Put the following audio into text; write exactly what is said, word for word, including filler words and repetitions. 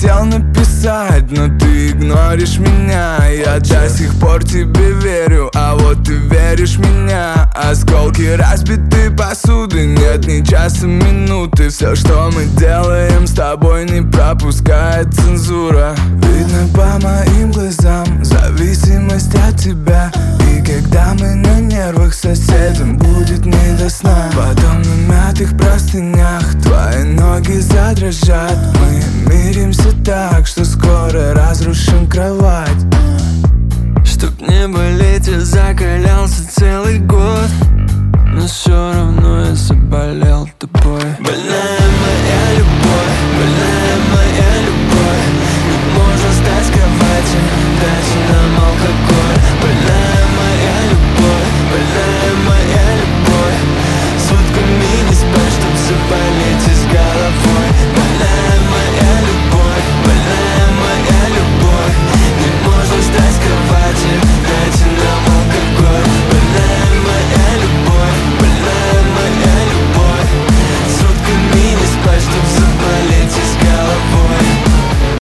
хотел написать, но ты игноришь меня. Я до сих пор тебе верю, а вот ты веришь в меня. Осколки разбитой посуды, нет ни часа, минуты. Все, что мы делаем с тобой, не пропускает цензура. Видно по моим глазам зависимость от тебя. И когда мы на нервах, соседям будет не до сна. Потом на мятых простынях твои ноги задрожат. Мы миримся так, что скоро разрушим кровать. Чтоб не болеть, я закалялся целый год, но все равно я заболел тобой. Больная